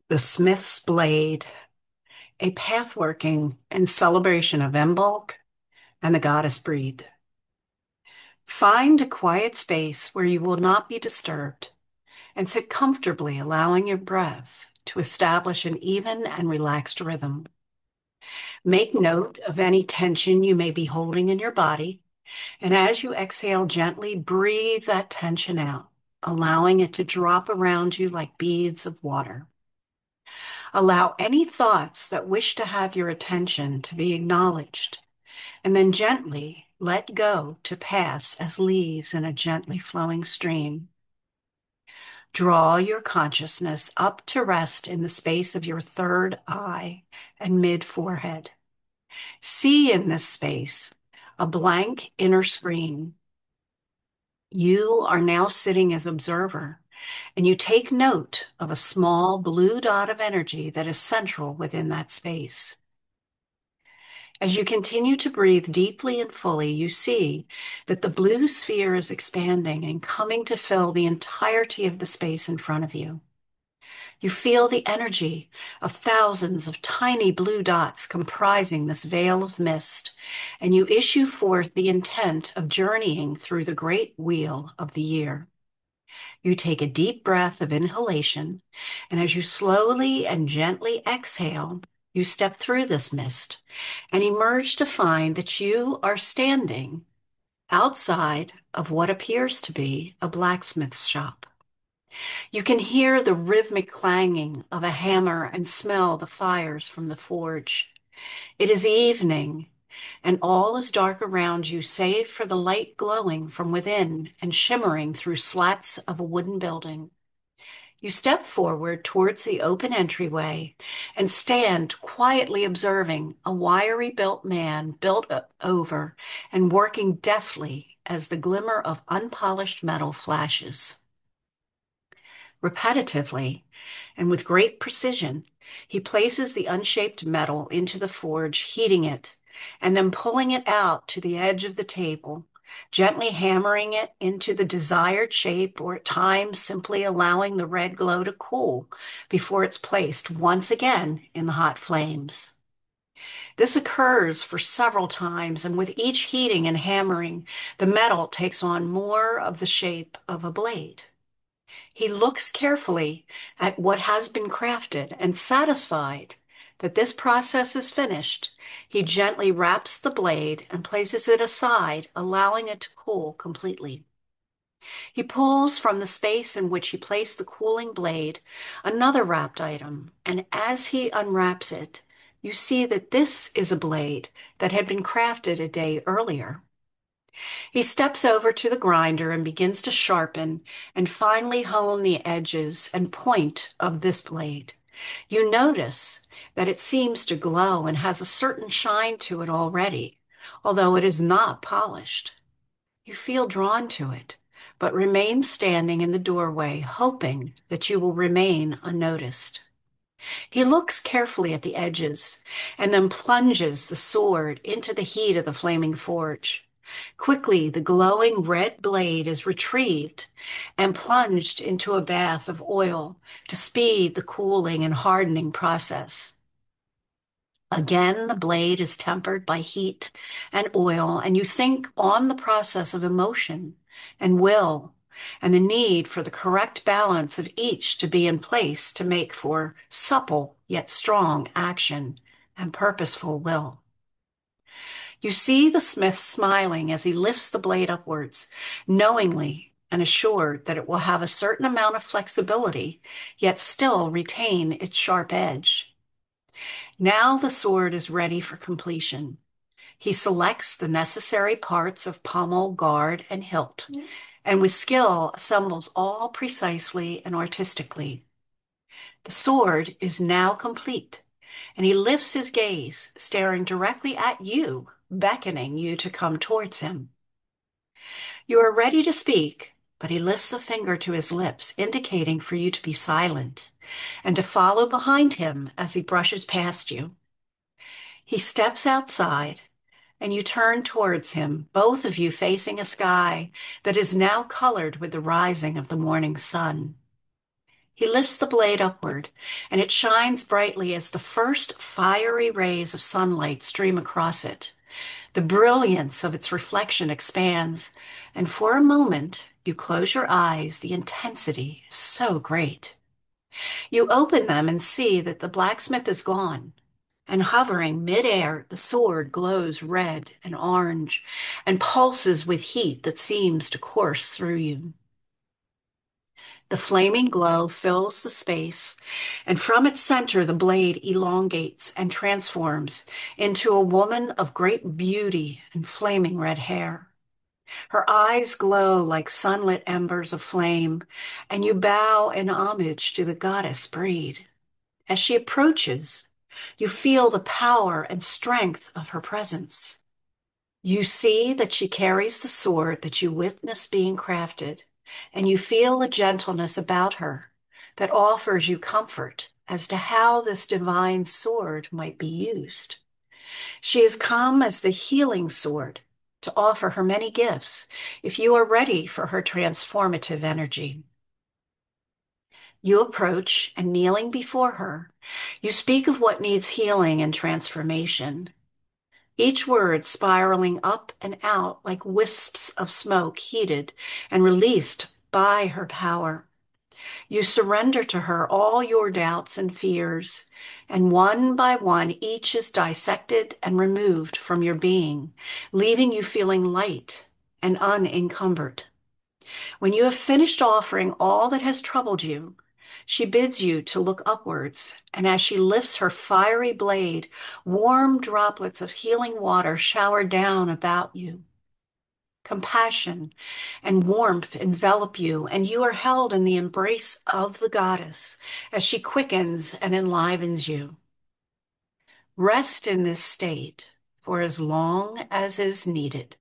The Smith's Blade, a pathworking in celebration of Imbolc and the goddess Breed. Find a quiet space where you will not be disturbed and sit comfortably, allowing your breath to establish an even and relaxed rhythm. Make note of any tension you may be holding in your body, and as you exhale, gently breathe that tension out, allowing it to drop around you like beads of water. Allow any thoughts that wish to have your attention to be acknowledged, and then gently let go to pass as leaves in a gently flowing stream. Draw your consciousness up to rest in the space of your third eye and mid-forehead. See in this space a blank inner screen. You are now sitting as observer, and you take note of a small blue dot of energy that is central within that space. As you continue to breathe deeply and fully, you see that the blue sphere is expanding and coming to fill the entirety of the space in front of you. You feel the energy of thousands of tiny blue dots comprising this veil of mist, and you issue forth the intent of journeying through the great wheel of the year. You take a deep breath of inhalation, and as you slowly and gently exhale, you step through this mist and emerge to find that you are standing outside of what appears to be a blacksmith's shop. You can hear the rhythmic clanging of a hammer and smell the fires from the forge. It is evening, and all is dark around you save for the light glowing from within and shimmering through slats of a wooden building. You step forward towards the open entryway and stand quietly observing a wiry built man built over and working deftly as the glimmer of unpolished metal flashes. Repetitively and with great precision, he places the unshaped metal into the forge, heating it, and then pulling it out to the edge of the table, gently hammering it into the desired shape, or at times simply allowing the red glow to cool before it's placed once again in the hot flames. This occurs for several times, and with each heating and hammering, the metal takes on more of the shape of a blade. He looks carefully at what has been crafted, and satisfied that this process is finished, he gently wraps the blade and places it aside, allowing it to cool completely. He pulls from the space in which he placed the cooling blade another wrapped item, and as he unwraps it, you see that this is a blade that had been crafted a day earlier. He steps over to the grinder and begins to sharpen and finely hone the edges and point of this blade. You notice that it seems to glow and has a certain shine to it already, although it is not polished. You feel drawn to it, but remain standing in the doorway, hoping that you will remain unnoticed. He looks carefully at the edges and then plunges the sword into the heat of the flaming forge. Quickly, the glowing red blade is retrieved and plunged into a bath of oil to speed the cooling and hardening process. Again, the blade is tempered by heat and oil, and you think on the process of emotion and will and the need for the correct balance of each to be in place to make for supple yet strong action and purposeful will. You see the smith smiling as he lifts the blade upwards, knowingly and assured that it will have a certain amount of flexibility, yet still retain its sharp edge. Now the sword is ready for completion. He selects the necessary parts of pommel, guard, and hilt, and with skill assembles all precisely and artistically. The sword is now complete, and he lifts his gaze, staring directly at you, beckoning you to come towards him. You are ready to speak, but he lifts a finger to his lips, indicating for you to be silent and to follow behind him as he brushes past you. He steps outside, and you turn towards him, both of you facing a sky that is now colored with the rising of the morning sun. He lifts the blade upward, and it shines brightly as the first fiery rays of sunlight stream across it. The brilliance of its reflection expands, and for a moment you close your eyes, the intensity is so great. You open them and see that the blacksmith is gone, and hovering midair, the sword glows red and orange and pulses with heat that seems to course through you. The flaming glow fills the space, and from its center the blade elongates and transforms into a woman of great beauty and flaming red hair. Her eyes glow like sunlit embers of flame, and you bow in homage to the goddess Breed. As she approaches, you feel the power and strength of her presence. You see that she carries the sword that you witness being crafted, and you feel a gentleness about her that offers you comfort as to how this divine sword might be used. She has come as the healing sword to offer her many gifts if you are ready for her transformative energy. You approach, and kneeling before her, you speak of what needs healing and transformation, each word spiraling up and out like wisps of smoke heated and released by her power. You surrender to her all your doubts and fears, and one by one each is dissected and removed from your being, leaving you feeling light and unencumbered. When you have finished offering all that has troubled you, she bids you to look upwards, and as she lifts her fiery blade, warm droplets of healing water shower down about you. Compassion and warmth envelop you, and you are held in the embrace of the goddess as she quickens and enlivens you. Rest in this state for as long as is needed.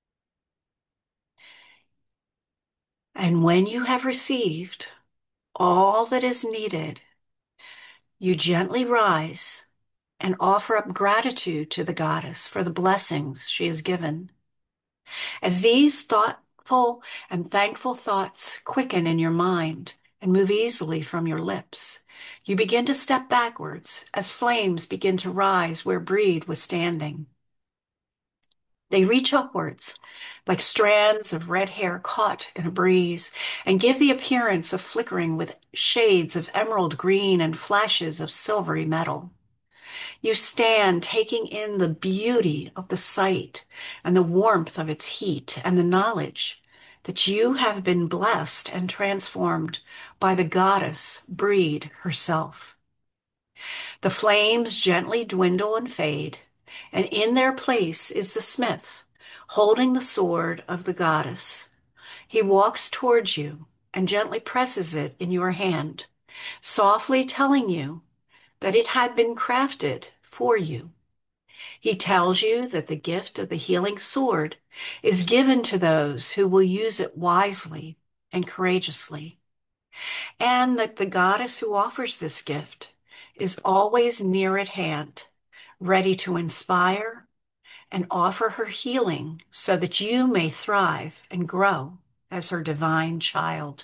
And when you have received all that is needed, you gently rise and offer up gratitude to the goddess for the blessings she has given. As these thoughtful and thankful thoughts quicken in your mind and move easily from your lips, you begin to step backwards as flames begin to rise where Breed was standing. They reach upwards like strands of red hair caught in a breeze and give the appearance of flickering with shades of emerald green and flashes of silvery metal. You stand taking in the beauty of the sight and the warmth of its heat and the knowledge that you have been blessed and transformed by the goddess Breed herself. The flames gently dwindle and fade, and in their place is the smith, holding the sword of the goddess. He walks towards you and gently presses it in your hand, softly telling you that it had been crafted for you. He tells you that the gift of the healing sword is given to those who will use it wisely and courageously, and that the goddess who offers this gift is always near at hand, ready to inspire and offer her healing so that you may thrive and grow as her divine child.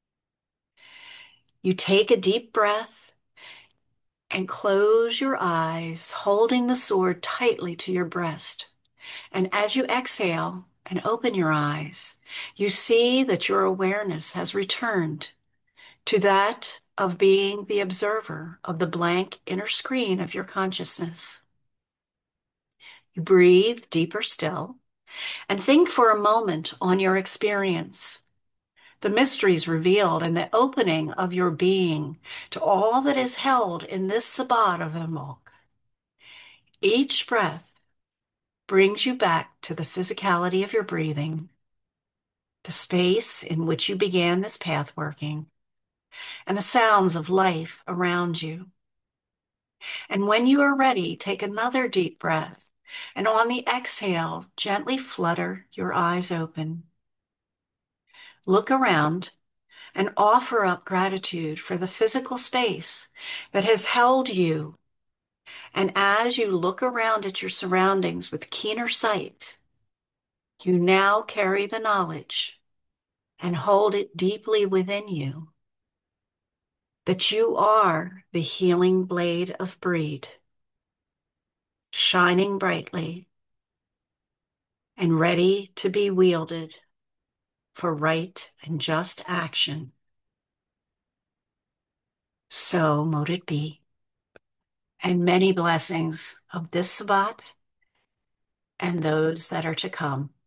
You take a deep breath and close your eyes, holding the sword tightly to your breast. And as you exhale and open your eyes, you see that your awareness has returned to that of being the observer of the blank inner screen of your consciousness. You breathe deeper still and think for a moment on your experience, the mysteries revealed, and the opening of your being to all that is held in this Sabbat of Imbolc. Each breath brings you back to the physicality of your breathing, the space in which you began this path working, and the sounds of life around you. And when you are ready, take another deep breath, and on the exhale, gently flutter your eyes open. Look around and offer up gratitude for the physical space that has held you. And as you look around at your surroundings with keener sight, you now carry the knowledge and hold it deeply within you that you are the healing blade of Breed, shining brightly and ready to be wielded for right and just action. So mote it be. And many blessings of this Sabbat and those that are to come.